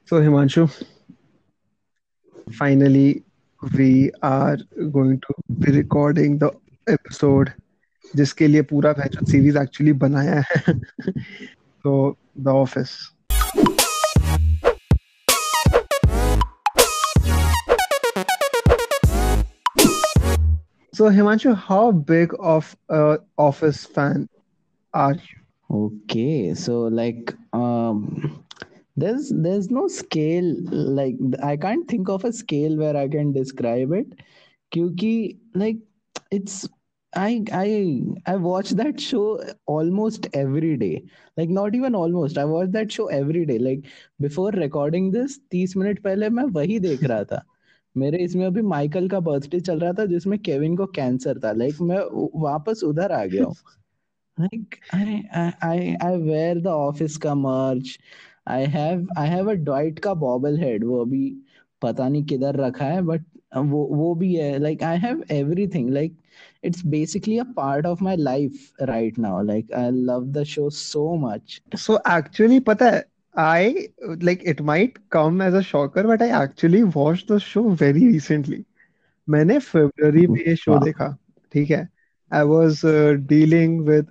So Himanshu, finally we are going to be recording the episode जिसके लिए पूरा भैंचोद series actually बनाया है. So The Office. So Himanshu, how big of a Office fan are you? Okay, so there's no scale. Like, I can't think of a scale where I can describe it. Kyuki, like, it's I watch that show almost every day. Like, not even almost. I watch that show every day. Like, before recording this 30 minute पहले मैं वही देख रहा था. मेरे इसमें अभी Michael का बर्थडे चल रहा था जिसमें केविन को कैंसर था. लाइक मैं वापस उधर आ गया हूँ. Like I wear the office का merch. I have a Dwight का bobblehead. वो अभी पता नहीं किधर रखा है, but वो भी है. Like I have everything. Like it's basically a part of my life right now. Like I love the show so much. So actually, पता है, I like it might come as a shocker, but I actually watched the show very recently. मैंने फरवरी में ये show Wow. देखा. ठीक है. I was dealing with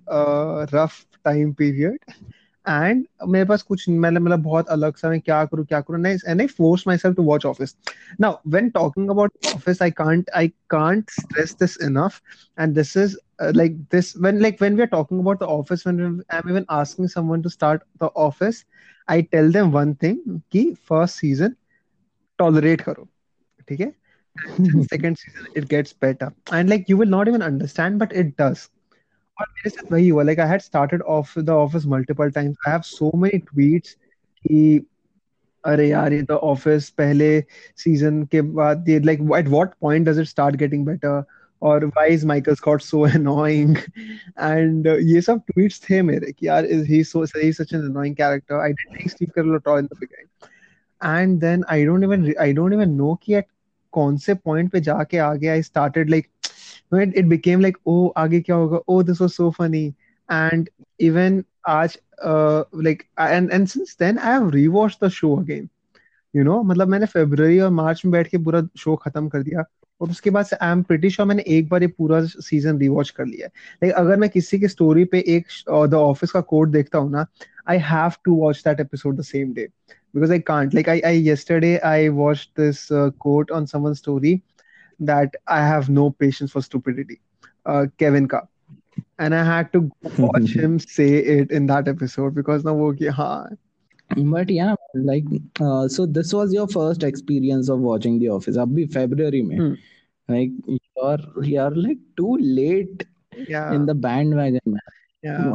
rough time period and मेरे पास कुछ मतलब बहुत अलग सा मैं क्या करूँ नहीं, and I force myself to watch Office. Now when talking about Office I can't stress this enough. And this is like this when we are talking about the office, when I'm even asking someone to start the office, I tell them one thing कि first season tolerate करो. ठीक है. And second season it gets better, and like you will not even understand, but it does. और मेरे साथ वही हुआ. Like I had started off the office multiple times. I have so many tweets कि अरे यार ये the office पहले season के बाद ये like at what point does it start getting better, और why is Michael Scott so annoying. And ये सब tweets थे मेरे कि यार is he so he's such an annoying character. I didn't like Steve Carell at all in the beginning. And then I don't even know कि at कौन से point पे जाके आगे I started like it became like, oh आगे क्या होगा, oh this was so funny. And even आज like and since then I have rewatched the show again. मतलब मैंने फरवरी और मार्च में बैठ के पूरा शो खत्म कर दिया. और उसके बाद से आई एम प्रिटी श्योर मैंने एक बार ये पूरा सीजन रिवॉच कर लिया है. लाइक अगर मैं किसी की स्टोरी पे एक द ऑफिस का कोड देखता हूँ ना, I have to watch that episode the same day. Because I can't. Like I yesterday I watched this quote on someone's story that I have no patience for stupidity. Kevin ka. And I had to watch him say it in that episode because now wo ki हाँ. But yeah, like so this was your first experience of watching The Office. अभी February में. Hmm. Like you're like too late Yeah. in the bandwagon, man. Yeah.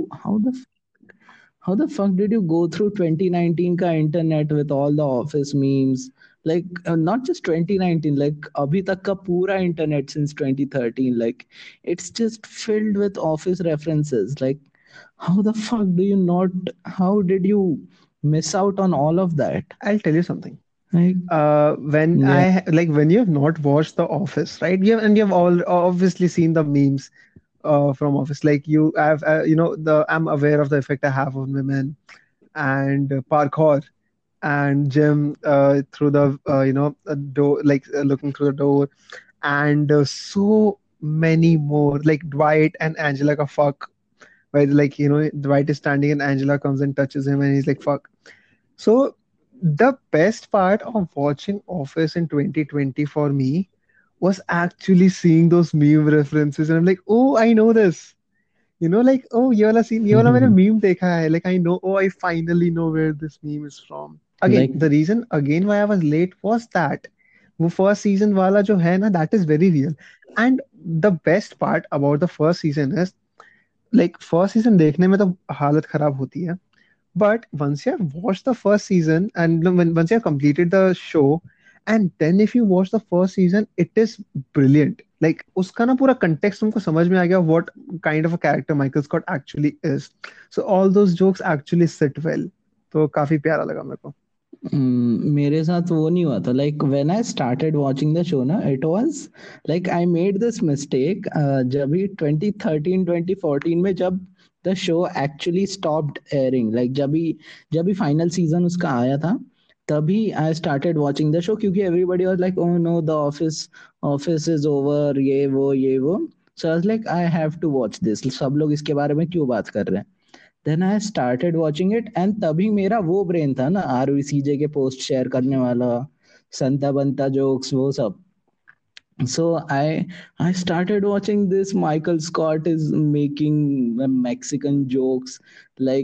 How the fuck did you go through 2019 ka internet with all the office memes? Like not just 2019, like abhi tak ka pura internet since 2013. Like it's just filled with office references. Like how the fuck do you not? How did you miss out on all of that? I'll tell you something. Like When yeah. when you have not watched The Office, right? You have all obviously seen the memes from Office. Like you have, the I'm aware of the effect I have on women, and parkour, and Jim through the door, like looking through the door, and so many more. Like Dwight and Angela ka fuck, where like Dwight is standing and Angela comes and touches him and he's like fuck. So the best part of watching Office in 2020 for me was actually seeing those meme references, and I'm like, oh, I know this. Like, oh, ये वाला मैंने meme देखा है. Like, I know, oh, I finally know where this meme is from. Again, Like the reason again why I was late was that वो first season वाला जो है ना, that is very real. And the best part about the first season is like first season देखने में तो हालत खराब होती है. But once you have watched the first season, and once you have completed the show, and then if you watch the first season, it is brilliant. Like उसका ना पूरा context तुमको समझ में आ गया what kind of a character Michael Scott actually is. So all those jokes actually sit well. तो काफी प्यारा लगा मेरे को. मेरे साथ वो नहीं हुआ था. Like when I started watching the show ना, it was like I made this mistake जब भी 2013 2014 में, जब the show actually stopped airing. Like जब भी फाइनल सीजन उसका आया था, तभी I started watching the show, क्योंकि everybody was like, oh no, the Office Office is over, ये वो। So I was like, I have to watch this, सब लोग इसके बारे में क्यों बात कर रहे हैं। Then I started watching it, and तभी मेरा वो ब्रेन था ना, आरवीसीजे के पोस्ट शेयर करने वाला, संता बनता जोक्स, वो सब। So I started watching this. Michael Scott is making Mexican jokes, like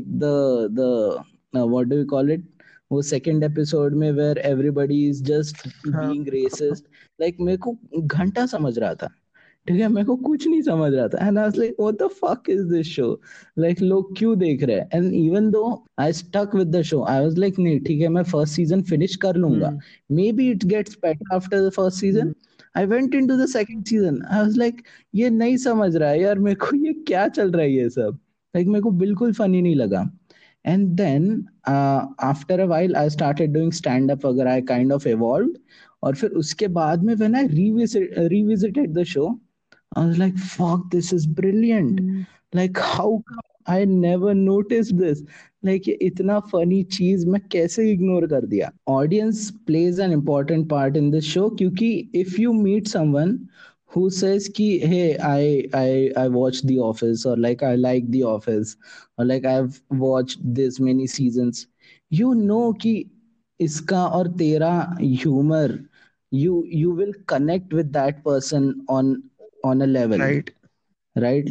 the what do you call it, वो second episode में where everybody is just हाँ. being racist. Like मेरे को घंटा समझ रहा था, ठीक है, मेरे को कुछ नहीं समझ रहा था, and I was like, what the fuck is this show, like लोग क्यों देख रहे हैं। And even though I stuck with the show, I was like, नहीं ठीक है, मैं फर्स्ट सीजन फिनिश कर लूंगा, hmm. Maybe it gets better after the first season. Hmm. I went into the second season, I was like, ये नहीं समझ रहा है यार मेरे को, ये क्या चल रहा है ये सब, लाइक मेरे को बिल्कुल फनी नहीं लगा। And then after a while I started doing stand up वगैरह, आई काइंड ऑफ इवॉल्व्ड। और फिर उसके बाद में when I revisited the show, I was like, fuck, this is brilliant. Hmm. Like, how come I never noticed this? Like, ये इतना funny चीज मैं कैसे इग्नोर कर दिया। Audience plays an important part in this show, क्योंकि if you meet someone who says कि hey, I watched The Office, or like I like The Office, or like I've watched this many seasons, you know कि इसका और तेरा humor, you will connect with that person on a level, Right. right?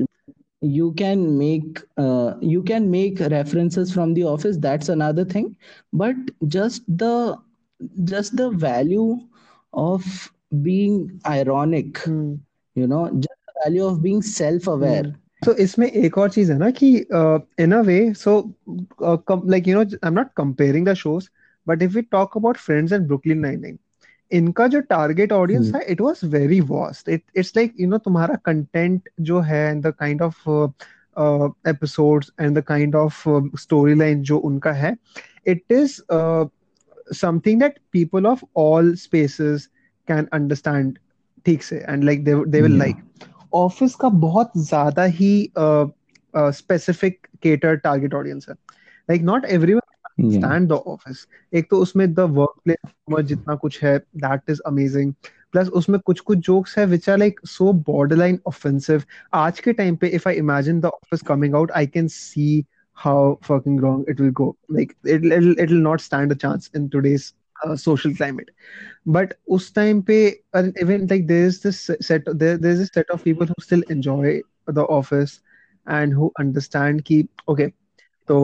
You can make references from The Office, that's another thing, but just the value of being ironic, hmm. just the value of being self aware. तो इसमें एक और चीज है ना कि in a way so like I am not comparing the shows, but if we talk about Friends and Brooklyn 99, इनका जो टारगेट ऑडियंस था it was very vast. It's like तुम्हारा कंटेंट जो है and the kind of episodes and the kind of story line जो उनका है, it is something that people of all spaces can understand ठीक से, and like they will Yeah. Like. Office का बहुत ज्यादा ही स्पेसिफिक केटर टारगेट ऑडियंस है. Like not everyone Yeah. Stand the Office. एक तो उसमें द वर्क प्लेस जितना कुछ है दैट इज अमेजिंग. प्लस उसमें कुछ कुछ जोक्स है which are like so borderline offensive. आज के टाइम पे if I imagine the Office coming out, I can see how fucking wrong it will go. Like it'll not stand a chance in today's social climate. But उस time पे even like there's this set of people who still enjoy the office and who understand कि okay, so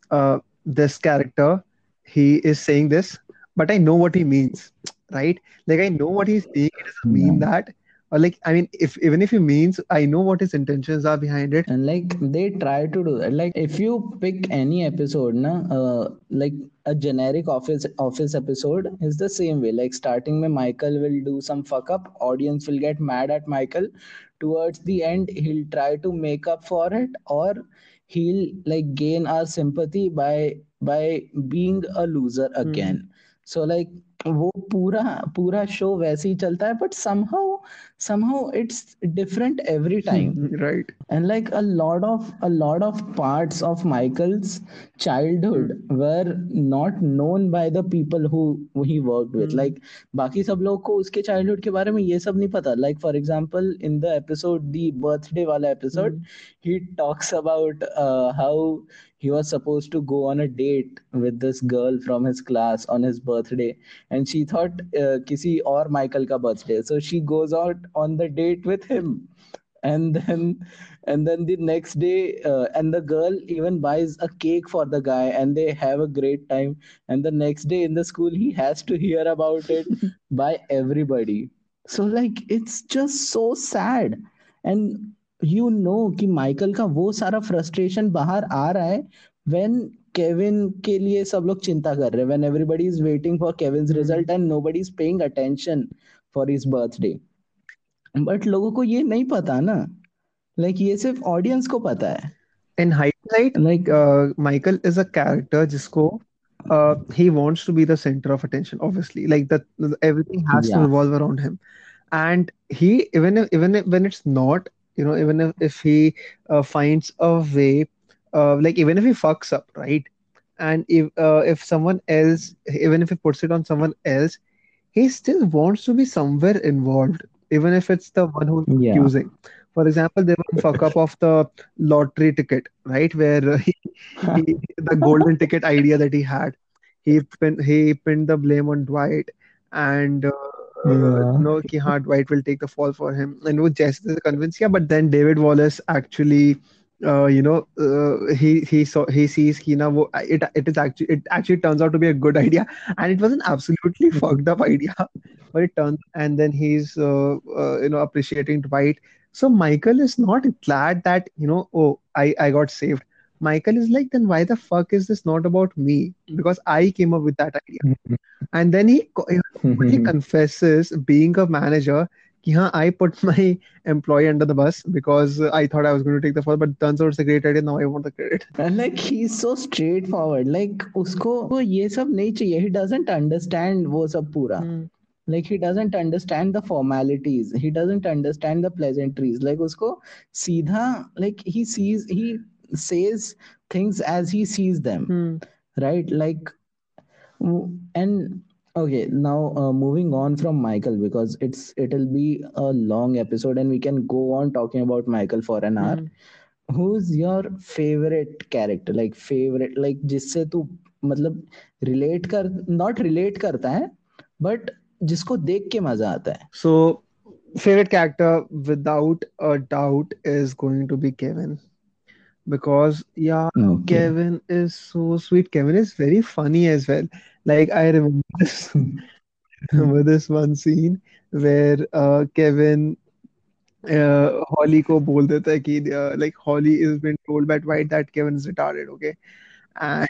this character, he is saying this, but I know what he means, right? Like I know what he's saying. It doesn't Yeah. mean that, or like I mean, if even if he means, I know what his intentions are behind it. And like they try to do that. Like if you pick any episode na, like a generic office episode is the same way. Like starting में Michael will do some fuck up, audience will get mad at Michael, towards the end he'll try to make up for it, or he'll like gain our sympathy by being a loser Hmm. again. So like वो पूरा पूरा show वैसे ही चलता है, but somehow it's different every time. Right. And like a lot of parts of Michael's Hmm. childhood were not known by the people who he worked with. Hmm. Like बाकी सब लोग को उसके childhood के बारे में ये सब नहीं पता. Like for example, in the episode, the birthday वाला episode, Hmm. he talks about how he was supposed to go on a date with this girl from his class on his birthday, and she thought किसी और Michael का birthday, so she goes out on the date with him. And then and then the next day, and the girl even buys a cake for the guy, and they have a great time. And the next day in the school, he has to hear about it by everybody. So like it's just so sad. And कि Michael का वो सारा frustration बाहर आ रहा है when Kevin के लिए सब लोग चिंता कर रहे हैं, when everybody is waiting for Kevin's Hmm. result and nobody is paying attention for his birthday. But लोगों को ये नहीं पता ना, लाइक ये सिर्फ ऑडियंस को पता है। In hindsight, like Michael is a character जिसको he wants to be the center of attention. Obviously, like that, everything has to या revolve around him. And he, even if when it's not, if he finds a way, like even if he fucks up, right? and if someone else, even if he puts it on someone else, he still wants to be somewhere involved, even if it's the one who's Yeah. accusing. For example, there was one fuck up of the lottery ticket, right? Where the golden ticket idea that he had, he pinned the blame on Dwight, and Yeah. no, कि हाँ, Dwight will take the fall for him, and वो जैसे तैसे convince किया, but then David Wallace actually. He sees कि ना वो it actually turns out to be a good idea, and it was an absolutely fucked up idea, but it turns, and then he's appreciating Dwight. So Michael is not glad that, oh, I got saved. Michael is like, then why the fuck is this not about me? Because I came up with that idea. And then he openly confesses being a manager. कि हाँ, I put my employee under the bus because I thought I was going to take the fall, but turns out it's a great idea. Now I want the credit. And like he's so straightforward. Like उसको ये सब नहीं चाहिए. He doesn't understand वो सब पूरा. Hmm. Like he doesn't understand the formalities. He doesn't understand the pleasantries. Like उसको सीधा, like he says things as he sees them, Hmm. right? Like and okay, now moving on from Michael, because it'll be a long episode and we can go on talking about Michael for an hour. Hmm. Who's your favorite character, like favorite, like जिससे तू मतलब relate कर, not relate करता है, but जिसको देख के मजा आता है. So, favorite character without a doubt is going to be Kevin. Because yeah, Okay. Kevin is so sweet. Kevin is very funny as well. Like I remember this, remember this one scene where Kevin Holly को बोल देता है कि like Holly is been told by Dwight that Kevin is retarded, okay? And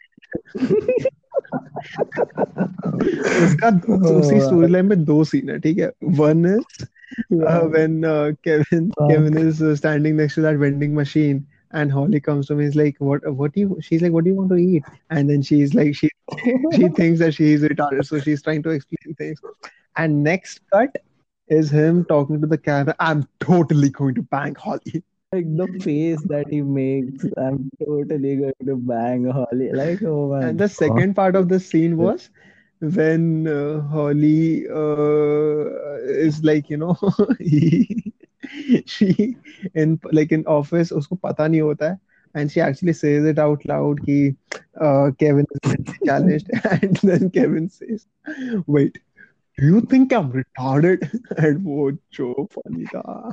उसका उसी Oh, story line में दो scene है, ठीक है? One is yeah. when Kevin Fuck. is standing next to that vending machine, and Holly comes to me, he's like, what do you, she's like, what do you want to eat? And then she's like, she thinks that she is retarded, so she's trying to explain things. And next cut is him talking to the camera, I'm totally going to bang Holly. Like the face that he makes, I'm totally going to bang Holly. Like, oh my And the god. second part of the scene was when Holly is like, he, she in office, उसको पता नहीं होता है, and she actually says it out loud कि Kevin is mentally challenged, and then Kevin says, "Wait, do you think I'm retarded?" And वो जो funny था.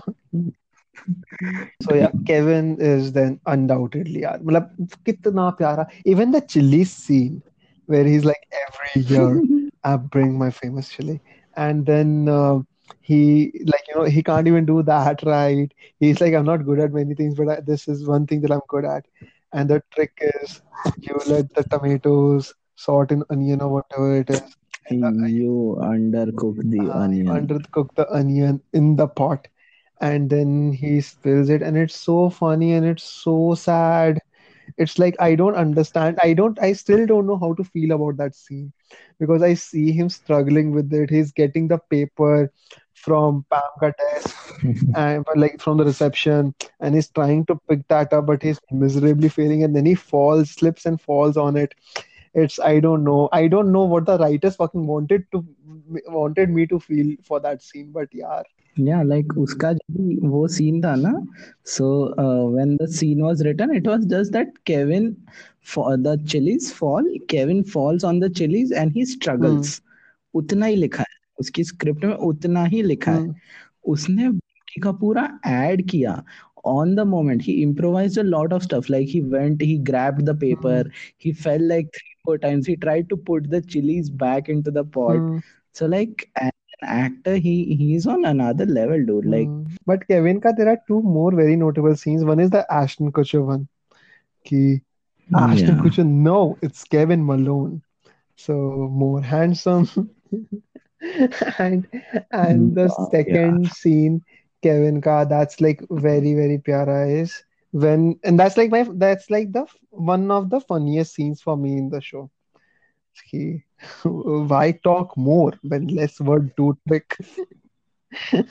So yeah, Kevin is then undoubtedly यार, मतलब कितना प्यारा. Even the chili scene where he's like, every year I bring my famous chili, and then he, like, he can't even do that right. He's like, I'm not good at many things, but this is one thing that I'm good at. And the trick is you let the tomatoes salt in onion or whatever it is. And You undercook the you onion. undercook the onion in the pot, and then he spills it, and it's so funny and it's so sad. It's like I still don't know how to feel about that scene, because I see him struggling with it. He's getting the paper from Pamka desk, and but like from the reception, and he's trying to pick that up, but he's miserably failing, and then he falls, slips and falls on it. It's, I don't know what the writers fucking wanted me to feel for that scene, but yeah. Yeah, like उसका जो भी वो scene था ना, so when the scene was written, it was just that Kevin, for the chilies fall, Kevin falls on the chilies and he Hmm. struggles. उतना ही लिखा है उसकी स्क्रिप्ट में, उतना ही लिखा है. Hmm. उसने बाकी का पूरा ऐड किया on the moment. He improvised a lot of stuff. Like he went, he grabbed the paper, Hmm. he fell like 3 4 times, he tried to put the chilies back into the pot. Hmm. So like as an actor, he's on another level, dude. Like But Kevin ka there are two more very notable scenes. One is the Ashton Kutcher one. Ki Ashton yeah. Kutcher, no, it's Kevin Malone. So more handsome. and and the Yeah. second scene, Kevin ka, that's like very very pyara is when, and that's like the one of the funniest scenes for me in the show. Ki, why talk more when less word do trick?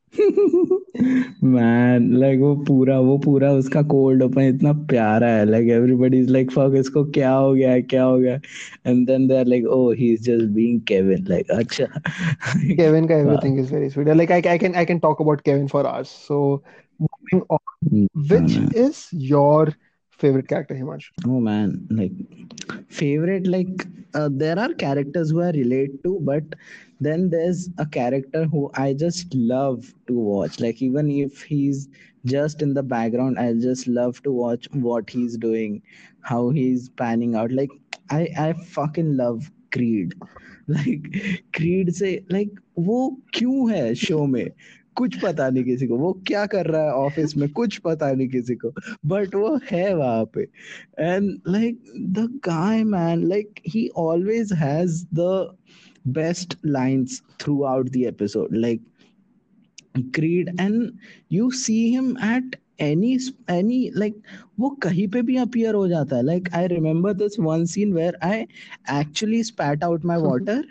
Man like वो पूरा उसका cold open इतना प्यारा है, like everybody is like fuck इसको क्या हो गया है, क्या हो गया, and then they are like oh he is just being Kevin, like अच्छा। Kevin ka वाह। everything is very sweet. Like I can talk about Kevin for hours. So moving on, which man, is your favorite character, Himanshu? oh man, like favorite, like there are characters who I relate to, but then there's a character who I just love to watch. Like even if he's just in the background, I just love to watch what he's doing, how he's panning out. Like I fucking love Creed. Like Creed से like वो क्यों है show में, कुछ पता नहीं किसी को, वो क्या कर रहा है ऑफिस में कुछ पता नहीं किसी को, बट वो है वहां पे। And like the guy, man, like he always has the best lines throughout the episode, like Creed, and you see him at any like वो कहीं पे भी appear हो जाता है। Like I remember this one scene where I actually spat out my water।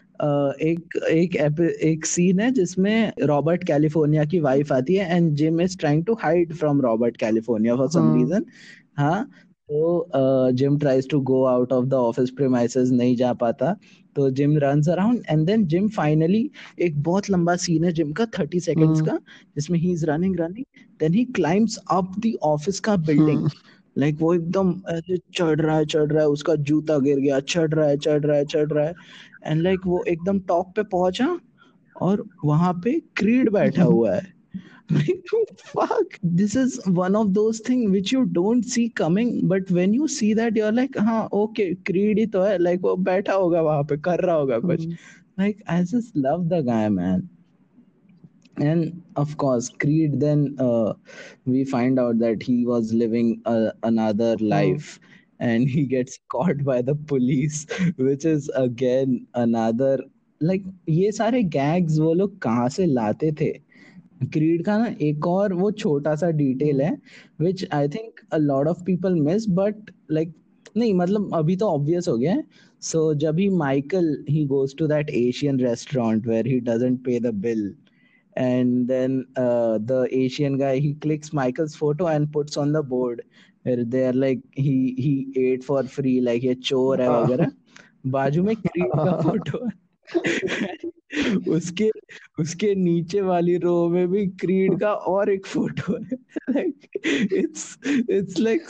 एक scene है जिसमें रॉबर्ट कैलिफोर्निया की वाइफ आती है and Jim is trying to hide from Robert California for some Hmm. Reason. हाँ, तो Jim tries to go out of the office premises, नहीं जा पाता, तो Jim runs around and then Jim finally, एक बहुत लंबा सीन है जिम का 30 सेकेंड्स Hmm. का, जिसमें he is running running, then he climbs up the office का Hmm. बिल्डिंग। लाइक वो एकदम ऐसे चढ़ रहा है, उसका जूता गिर गया, चढ़ रहा है, एंड लाइक वो एकदम टॉप पे पहुंचा और वहां पे क्रीड बैठा हुआ है। Like, fuck, this is one of those things which you don't see coming, but when you see that you're like हाँ okay, क्रीड ही तो है, like वो बैठा होगा वहां पे कर रहा होगा कुछ। Hmm. Like I just love the guy, man. And of course Creed then we find out that he was living another Hmm. life, and he gets caught by the police, which is again another, like ये सारे gags वो लोग कहाँ से लाते थे। Creed का ना एक और वो छोटा सा डिटेल Hmm. है which I think a lot of people miss, but like नहीं मतलब अभी तो ऑब्वियस हो गया है। सो जब he Michael he goes to that Asian restaurant where he doesn't pay the bill, and then the Asian guy he clicks Michael's photo and puts on the board where they're like he ate for free, like ये चोर है हाँ. वगैरह, बाजू में creed का photo है। उसके उसके नीचे वाली रो में भी क्रीड का और एक फोटो है। like it's like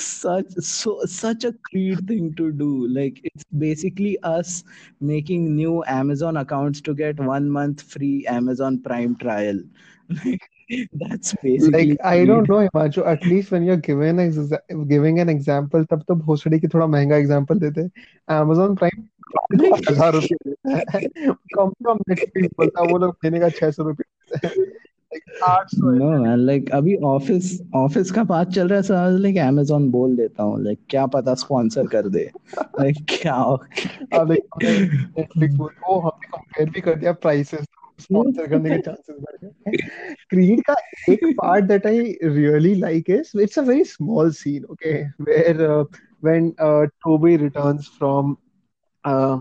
such a Creed thing to do, like it's basically us making new Amazon accounts to get 1 month free Amazon Prime trial। Like, that's Like basically I don't Creed। know, Himanshu. At least when you're giving an example, तब तो भोसड़ी की थोड़ा महंगा example देते हैं। Amazon Prime Like 1000 रुपये देता है। कम से कम नेटफ्लिक्स बोलता है वो लोग देने का 600 रुपये देते हैं। Like 800 नो मैन, लाइक अभी ऑफिस ऑफिस का बात चल रहा है सर, लाइक Amazon बोल देता हूँ, लाइक क्या पता स्पॉन्सर कर दे, लाइक क्या अब देखिए हमने नेटफ्लिक्स बोल ओ हमने कंपेयर भी कर दिया प्राइसेस, स्पॉन्सर करने के चांसेस बढ़ गए। क्रीड का एक part that I really like is it's a very small scene okay where when Toby returns from uh,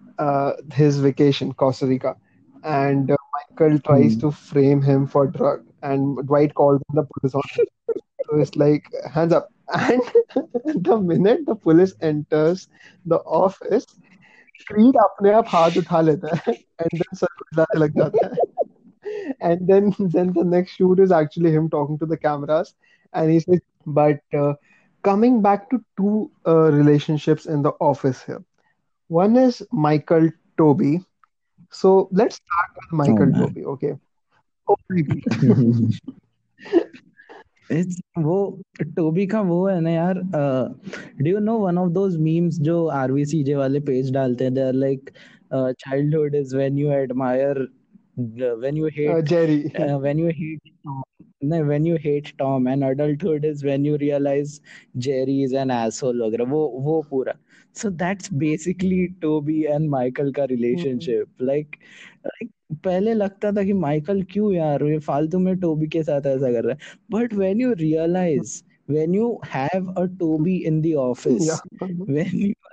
his vacation Costa Rica and Michael tries to frame him for drug and Dwight calls the police on him. So it's like hands up. And the minute the police enters the office, Creed अपने आप हाथ उठा लेता है and then sir खुजाने लग जाता है and then the next shoot is actually him talking to the cameras and he says but coming back to two relationships in the office here, one is Michael Toby. So let's start with Oh Michael man, Toby, okay. Oh baby. It's वो Toby का वो है ना यार, do you know one of those memes जो आरवीसीजे वाले page डालते हैं, they are like childhood is when you admire, when you hate, Jerry. When you hate no, when you hate Tom, and adulthood is when you realize Jerry is an asshole वगैरह, वो पूरा। So that's basically Toby and Michael का Hmm. relationship, like पहले लगता था कि Michael क्यों यार ये फालतू में टोबी के साथ ऐसा कर रहा है, but when you realise, when you have a Toby in the office, Yeah. when you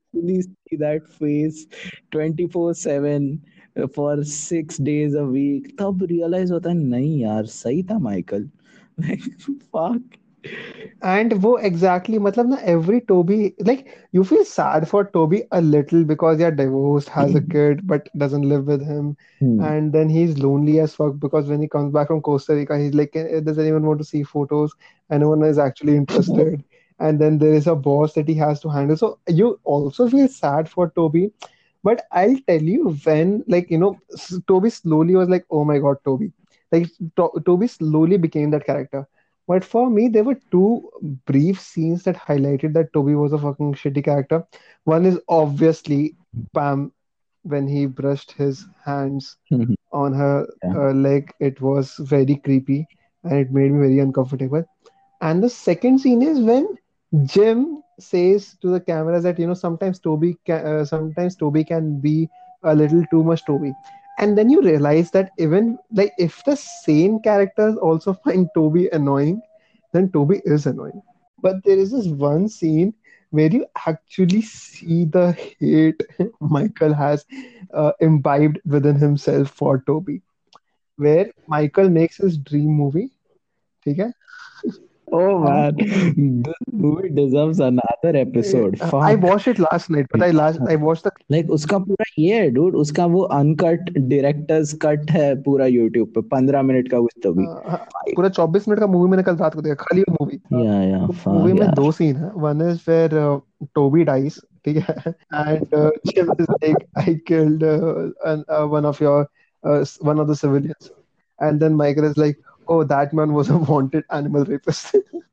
actually see that face 24/7 for 6 days a week, तब realize होता है नहीं यार सही था माइकल. Like fuck. And वो exactly मतलब ना every Toby like you feel sad for Toby a little because they're divorced, has a kid but doesn't live with him, Hmm. and then he's lonely as fuck because when he comes back from Costa Rica he's like, does anyone want to see photos? And no one is actually interested. And then there is a boss that he has to handle. So you also feel sad for Toby. But I'll tell you when, like, Toby slowly was like, oh my God, Toby. Like, Toby slowly became that character. But for me, there were two brief scenes that highlighted that Toby was a fucking shitty character. One is obviously Pam when he brushed his hands on her Yeah. leg. It was very creepy and it made me very uncomfortable. And the second scene is when Jim says to the cameras that sometimes Toby can be a little too much Toby. And then you realize that even like if the same characters also find Toby annoying, then Toby is annoying. But there is this one scene where you actually see the hate Michael has imbibed within himself for Toby, where Michael makes his dream movie. Okay? Oh man, this movie deserves another episode. I Fuck. watched it last night, but I watched the like उसका पूरा ये है dude, उसका वो uncut directors cut है पूरा YouTube पे 15 minute का कुछ तो भी. हाँ, पूरा 24 मिनट का मूवी मैंने कल रात को देखा, खाली वो मूवी. या मूवी फक में दो यार. सीन है. One is where Toby dies, ठीक है, and Jim is like I killed one of your one of the civilians, and then Michael is like, oh, that man was a wanted animal rapist.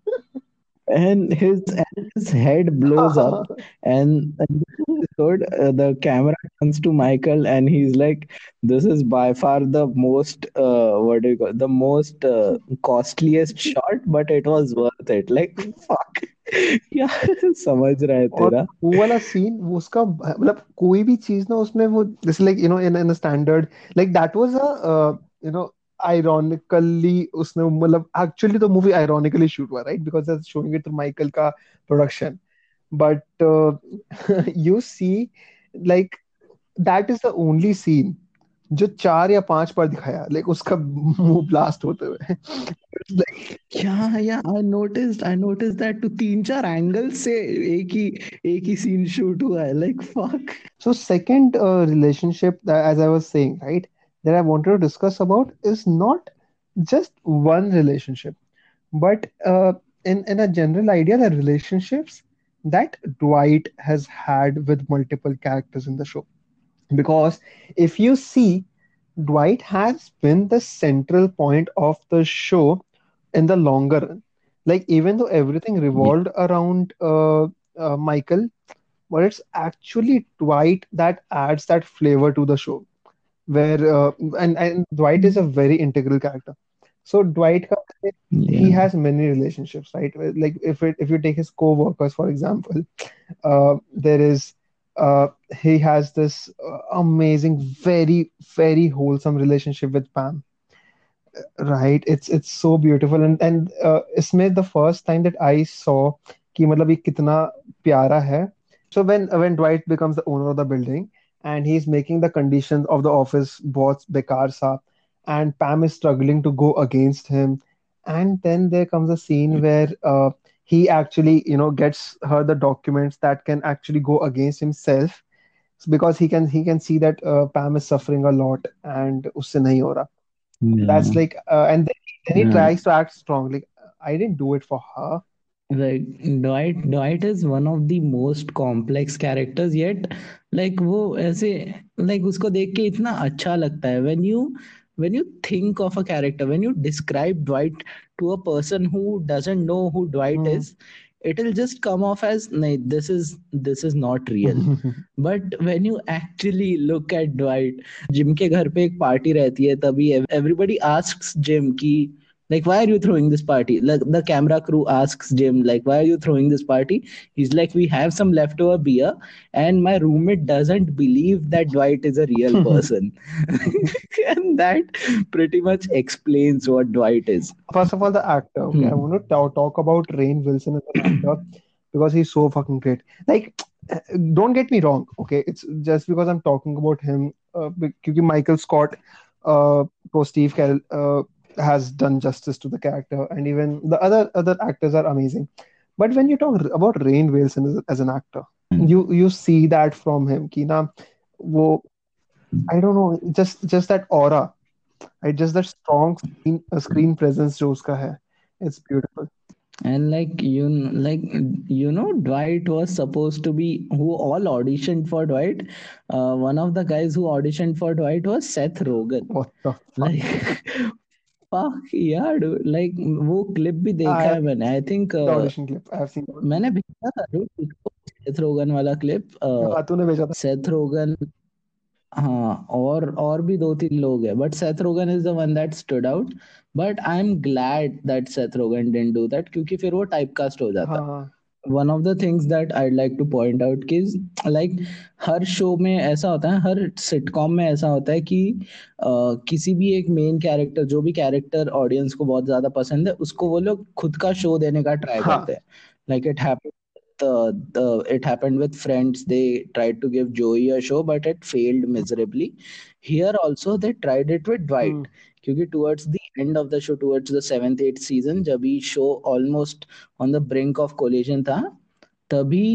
And his head blows up, and episode the camera turns to Michael and he's like, this is by far the most what do you call, the most costliest shot, but it was worth it. Like fuck. क्या समझ रहा है और तेरा. वो वाला scene, वो उसका मतलब कोई भी चीज ना उसमें वो जैसे like in standard like that was a you know ironically उसने मतलब एक्चुअली तो मूवी आयरॉनिकली शूट हुआ right because that's showing it through Michael का production. But you see like that is the only scene जो 4 या 5 बार दिखाया like उसका मुंह ब्लास्ट होते हुए. या आई नोटिस दैट टू तीन चार एंगल से एक ही सीन शूट हुआ है. Like fuck. So second relationship that, as I was saying, right, that I wanted to discuss about is not just one relationship, but in a general idea, the relationships that Dwight has had with multiple characters in the show. Because if you see, Dwight has been the central point of the show in the longer run. Like even though everything revolved around Michael, but it's actually Dwight that adds that flavor to the show. Where and Dwight is a very integral character. So he Yeah. has many relationships, right? Like if you take his co-workers for example, there is he has this amazing, very very wholesome relationship with Pam. Right, it's so beautiful and इसमें the first time that I saw कि मतलब ये कितना प्यारा है. So when Dwight becomes the owner of the building and he's making the conditions of the office boss बेकार सा, and Pam is struggling to go against him, and then there comes a scene where he actually gets her the documents that can actually go against himself because he can see that Pam is suffering a lot and उससे नहीं हो रहा. That's Yeah. like then he Yeah. tries to act strong like I didn't do it for her. Like Dwight is one of the most complex characters, yet like वो ऐसे like उसको देख के इतना अच्छा लगता है when you think of a character, when you describe Dwight to a person who doesn't know who Dwight Hmm. is, it'll just come off as नहीं, this is not real. But when you actually look at Dwight, Jim के घर पे एक party रहती है तभी everybody asks Jim कि like why are you throwing this party, like the camera crew asks Jim like why are you throwing this party. He's like we have some leftover beer and my roommate doesn't believe that Dwight is a real person. And that pretty much explains what Dwight is. First of all, the actor. Okay, I Hmm. want to talk about Rainn Wilson as an actor because he's so fucking great. Like don't get me wrong, okay? It's just because I'm talking about him, because Michael Scott, or Steve Carell, has done justice to the character, and even the other actors are amazing. But when you talk about Rainn Wilson as an actor, you see that from him, कि ना वो, I don't know, just that aura, right? Just that strong screen presence जो उसका है, it's beautiful. And Dwight was supposed to be who all auditioned for Dwight. One of the guys who auditioned for Dwight was Seth Rogen. What the fuck? Like fuck yeah, dude. Like वो clip भी I देखा have है मैंने. I think the audition clip. I have seen the audition मैंने clip. भेजा था dude Seth रोगन वाला क्लिप. हाँ, तूने भेजा था. सेथ रोगन, हाँ, और भी दो तीन लोग हैं, but Seth Rogen is the one that stood out. But I am glad that Seth Rogen didn't do that, क्योंकि फिर वो टाइपकास्ट हो जाता. हाँ. One of the things that I like to point out कि लाइक हर show में ऐसा होता है, हर सिटकॉम में ऐसा होता है कि किसी भी एक मेन कैरेक्टर, जो भी कैरेक्टर ऑडियंस को बहुत ज्यादा पसंद है, उसको वो लोग खुद का शो देने का ट्राई हाँ. करते हैं. Like it happened with Friends. They tried to give Joey a show, but it failed miserably. Here also they tried it with Hmm. Dwight. क्योंकि towards the end of the show, towards the 7th 8th season, जब ये show almost on the brink of collision था, तभी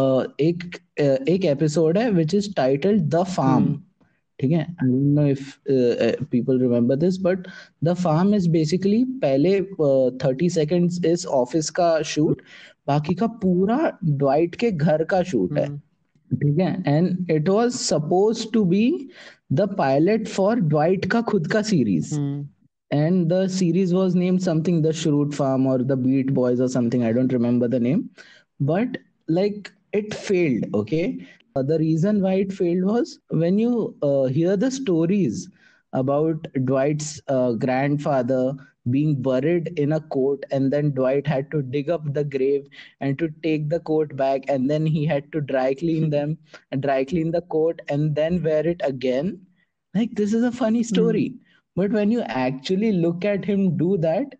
एक episode है which is titled The Farm. Hmm. ठीक है, I don't know if people remember this, but the farm is basically पहले 30 seconds इस ऑफिस का शूट, बाकी का पूरा ड्वाइट के घर का शूट है. Hmm. ठीक है, and it was suppose to be the pilot for Dwight का खुद का series. Hmm. And the series was named something, the Shrewd Farm or the Beat Boys or something, I don't remember the name. But like it failed, okay. The reason why it failed was when you hear the stories about Dwight's grandfather being buried in a coat, and then Dwight had to dig up the grave and to take the coat back, and then he had to dry clean them and dry clean the coat and then wear it again. Like, this is a funny Hmm. story, but when you actually look at him do that,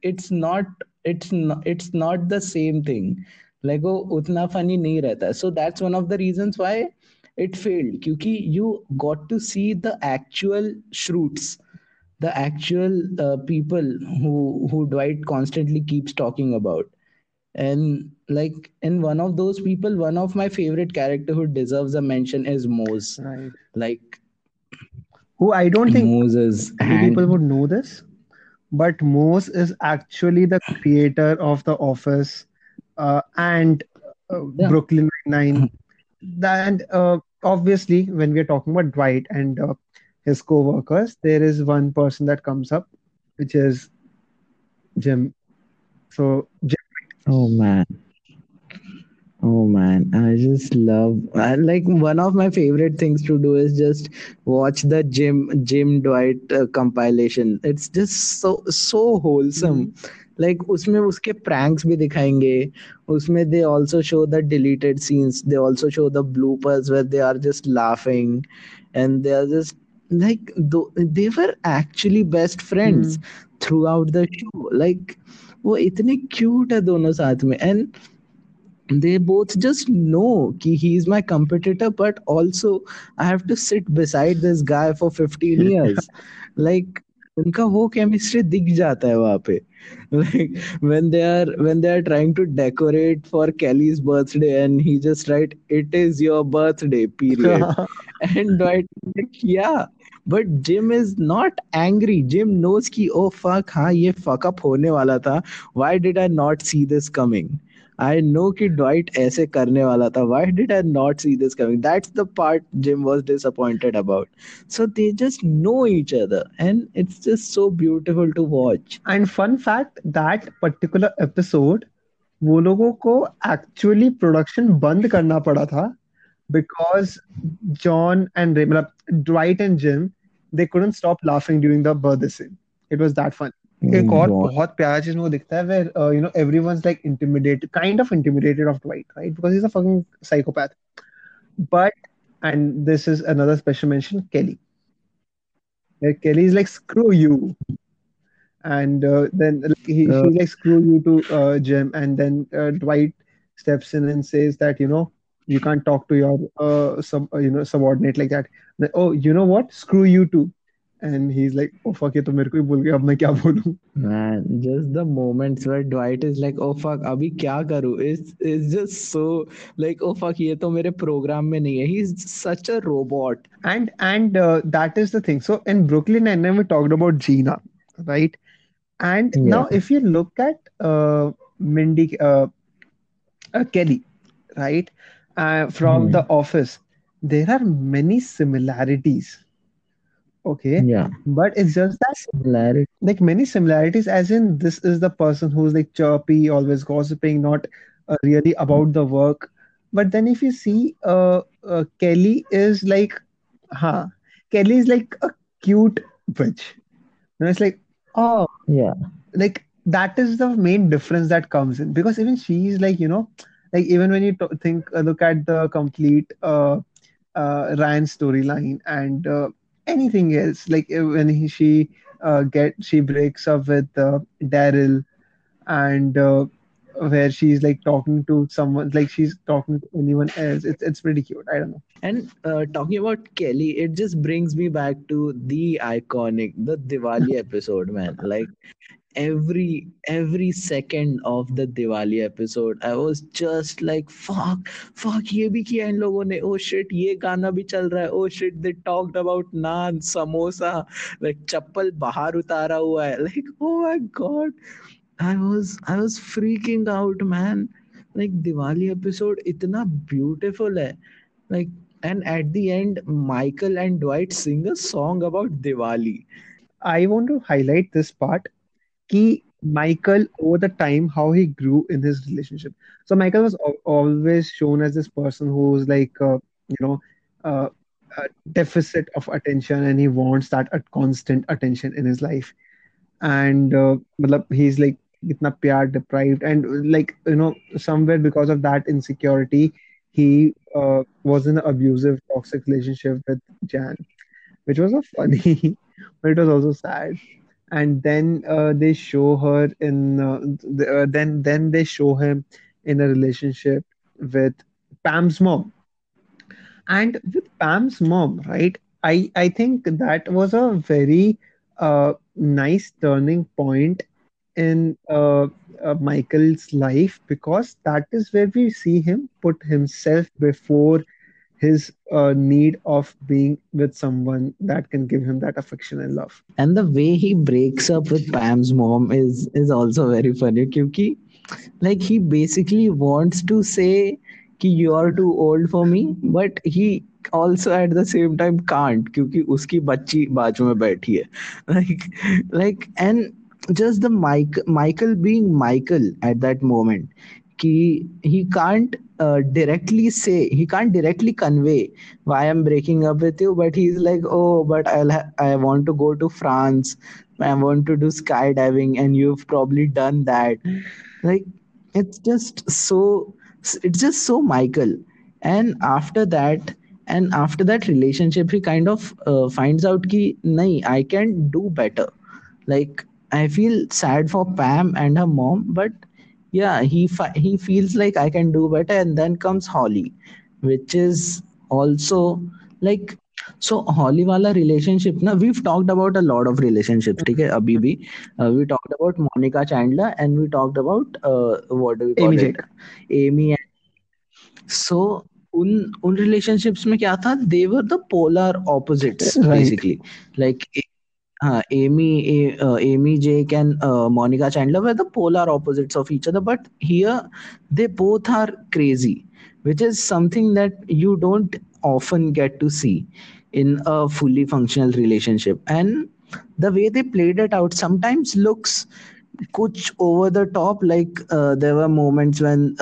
it's not the same thing. Like वो उतना funny नहीं रहता. So that's one of the reasons why it failed, क्योंकि you got to see the actual Shroots, the actual people who Dwight constantly keeps talking about. And like in one of those people, one of my favorite character who deserves a mention is Mose. Right. Like Who I don't think Moses many people hand. would know this, but Mose is actually the creator of The Office, and Yeah. Brooklyn Nine-Nine. And obviously, when we are talking about Dwight and his co-workers, there is one person that comes up, which is Jim. So Jim, Oh man. Oh man, I just love, like one of my favorite things to do is just watch the Jim Dwight compilation. It's just so wholesome. Mhm. Like उसमें उसके pranks भी दिखाएंगे. उसमें they also show the deleted scenes. They also show the bloopers where they are just laughing, and they are just like they were actually best friends Mhm. throughout the show. Like वो इतने cute है दोनों साथ में, and they both just know कि he is my competitor, but also I have to sit beside this guy for 15 years. Like उनका वो chemistry दिख जाता है वहां पे. Like when they are trying to decorate for Kelly's birthday, and he just write it is your birthday period. And Dwight is like, yeah, but Jim is not angry. Jim knows कि oh fuck, हाँ ये fuck up होने वाला था. Why did I not see this coming? I know कि Dwight ऐसे करने वाला था. Why did I not see this coming? That's the part Jim was disappointed about. So they just know each other, and it's just so beautiful to watch. And fun fact, that particular episode, वो लोगों को actually production बंद करना पड़ा था because John and Ray, मतलब Dwight and Jim, they couldn't stop laughing during the birthday scene. It was that fun. Oh एक और God. बहुत प्यारा चीज वो दिखता है where everyone's like intimidated, kind of intimidated of Dwight, right? Because he's a fucking psychopath. But and this is another special mention, Kelly. Where Kelly is like screw you, and then like, Uh, she's like screw you to Jim, and then Dwight steps in and says that. You can't talk to your subordinate like that. Like, oh, you know what? Screw you too. And he's like, oh fuck, ये तो मेरे को ही भूल गया, अब मैं क्या बोलूं. Man, just the moments where Dwight is like, "Oh fuck, अभी क्या करूँ?" It's just so like, "Oh fuck, ये तो मेरे program में नहीं है." He's such a robot. And that is the thing. So in Brooklyn Nine-Nine, we talked about Gina, right? And Yeah, now if you look at Mindy Kelly, right, from hmm. The Office, there are many similarities. Okay, Yeah, but it's just that similarity. like many similarities, as in this is the person who's like chirpy, always gossiping, not really about the work. But then if you see, Kelly is like, huh, Kelly is like a cute bitch. You know, it's like, oh, Yeah, like that is the main difference that comes in, because even she's like, like even when you think look at the complete Ryan storyline and anything else, like when she breaks up with Daryl, and where she's like talking to someone, like she's talking to anyone else. It's pretty cute. I don't know. and talking about Kelly, it just brings me back to the iconic, the Diwali episode, man. Like every second of the Diwali episode, I was just like, fuck, ये भी किया इन लोगों ने, oh shit, ये गाना भी चल रहा है, oh shit, they talked about naan, samosa, like चप्पल बाहर उतारा हुआ है, like oh my god, I was freaking out, man. Like Diwali episode इतना beautiful है, like, and at the end, Michael and Dwight sing a song about Diwali. I want to highlight this part. Key Michael over the time how he grew in his relationship. So Michael was always shown as this person who's like you know uh, a deficit of attention, and he wants that constant attention in his life. And matlab, he's like itna pyar deprived, and like somewhere because of that insecurity, he was in an abusive toxic relationship with Jan, which was a funny, but it was also sad. And then they show her in then they show him in a relationship with Pam's mom. And with Pam's mom, right, I think that was a very nice turning point in Michael's life, because that is where we see him put himself before his need of being with someone that can give him that affection and love. And the way he breaks up with Pam's mom is also very funny, क्योंकि like he basically wants to say कि you are too old for me, but he also at the same time can't क्योंकि उसकी बच्ची बाजू में बैठी है, like and just the Michael being Michael at that moment, he can't directly say, he can't directly convey why I'm breaking up with you, but he's like, oh, but I want to go to France, I want to do skydiving, and you've probably done that. Like it's just so, it's just so Michael. And after that relationship, he kind of finds out ki nahi, I can do better. Like I feel sad for Pam and her mom, but yeah, he feels like I can do better. And then comes Holly, which is also like, so Holly wala relationship na, we've talked about a lot of relationships, ठीक है अभी भी. We talked about Monica Chandler, and we talked about what do we Amy call Jake. it, Amy. So उन relationships में क्या था, they were the polar opposites Right. basically. Like Amy, Jake, and Monica Chandler were the polar opposites of each other. But here, they both are crazy, which is something that you don't often get to see in a fully functional relationship. And the way they played it out sometimes looks kuch over the top. Like there were moments when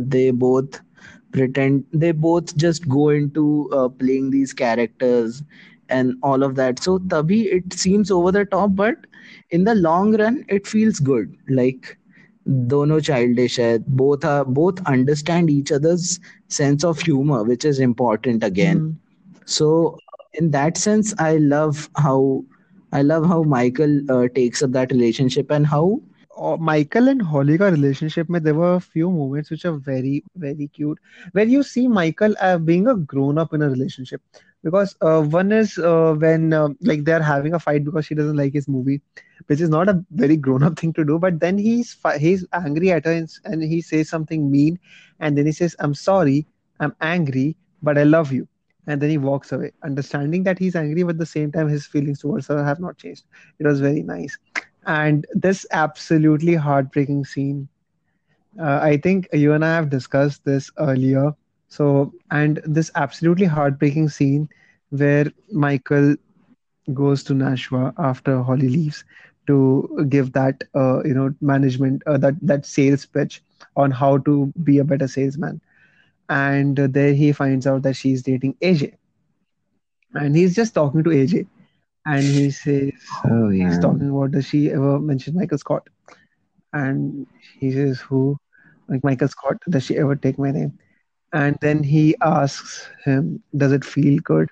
they both just go into playing these characters and all of that, so tabhi it seems over the top, but in the long run it feels good. Like dono childish hai, both understand each other's sense of humor, which is important again. Mhm. So in that sense, I love how Michael takes up that relationship, and how Michael and Holika relationship mein, there were a few moments which are very, very cute. Where you see Michael being a grown up in a relationship. Because one is when like they're having a fight because she doesn't like his movie, which is not a very grown up thing to do. But then he's angry at her and he says something mean, and then he says, "I'm sorry, I'm angry, but I love you." And then he walks away, understanding that he's angry, but at the same time his feelings towards her have not changed. It was very nice. And this absolutely heartbreaking scene, I think you and I have discussed this earlier. So, and this absolutely heartbreaking scene where Michael goes to Nashua after Holly leaves to give that, management, that sales pitch on how to be a better salesman. And there he finds out that she's dating AJ, and he's just talking to AJ, and he says Oh he's man. talking about, does she ever mention Michael Scott? And he says, who? Like, Michael Scott, does she ever take my name? And then he asks him, does it feel good?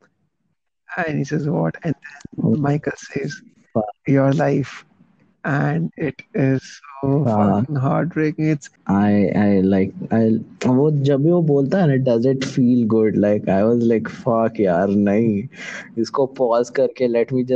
And he says, what? And then Oh, Michael says, fuck. your life. And it is so fuck. fucking heartbreaking. It's I like I वो जब भी वो बोलता है ना, does it feel good, like I was like fuck यार नहीं, इसको pause करके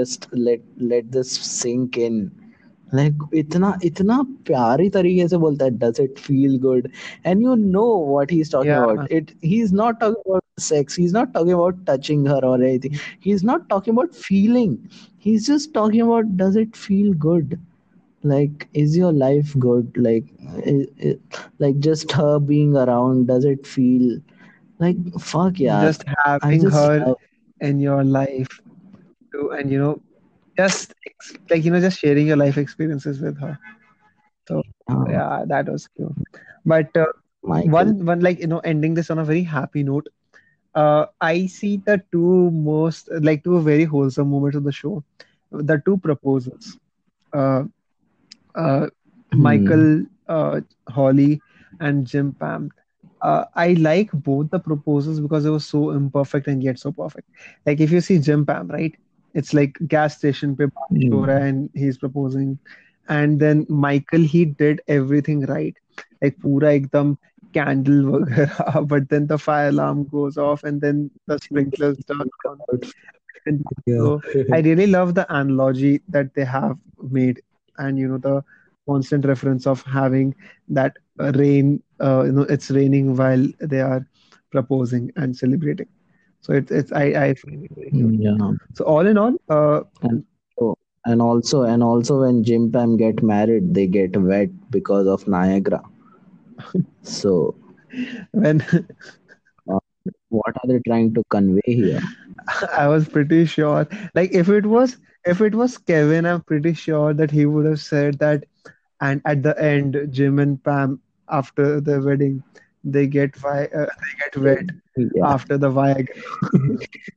let this sink in. Like इतना इतना प्यारी तरीके से बोलता है does it feel good, and you know what he's talking yeah, about. It He's not talking about sex, he's not talking about touching her or anything, he's not talking about feeling, he's just talking about does it feel good. Like is your life good, like like just her being around, does it feel like fuck yeah. just I having just her love. in your life too, and just just sharing your life experiences with her. So yeah, that was cute. But Michael. ending this on a very happy note. I see the two most like two very wholesome moments of the show. The two proposals. Uh, uh, Hmm. Michael, Holly, and Jim Pam. I like both the proposals because it was so imperfect and yet so perfect. Like if you see Jim Pam, right? It's like gas station pe baat ho Hmm. raha hai and he's proposing, and then Michael he did everything right, like pura ekdam candle वगैरह, but then the fire alarm goes off and then the sprinklers turn on. And Yeah. so I really love the analogy that they have made, and the constant reference of having that rain. It's raining while they are proposing and celebrating. So I find it very cute. Yeah. So all in all, And so, and also when Jim Pam get married, they get wet because of Niagara. So when uh, what are they trying to convey here? I was pretty sure, like if it was Kevin, I'm pretty sure that he would have said that. And at the end, Jim and Pam, after the wedding, they get wet Yeah. after the Viagra.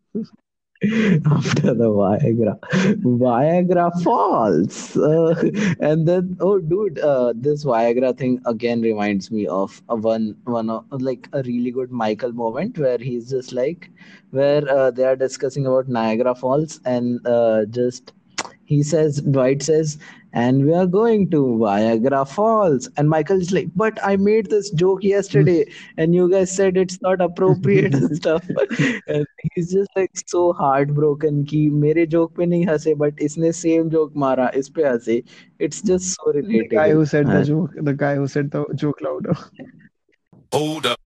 After the Viagra falls, and then oh, dude, this Viagra thing again reminds me of one of like a really good Michael moment where he's just like where they are discussing about Niagara Falls, and just he says, Dwight says, and we are going to Viagra Falls. And Michael is like, but I made this joke yesterday, and you guys said it's not appropriate and stuff. And he's just like so heartbroken कि मेरे joke पे नहीं हंसे, but इसने same joke मारा इस पे हंसे. It's just so The guy relatable. who said the joke louder. Hold up.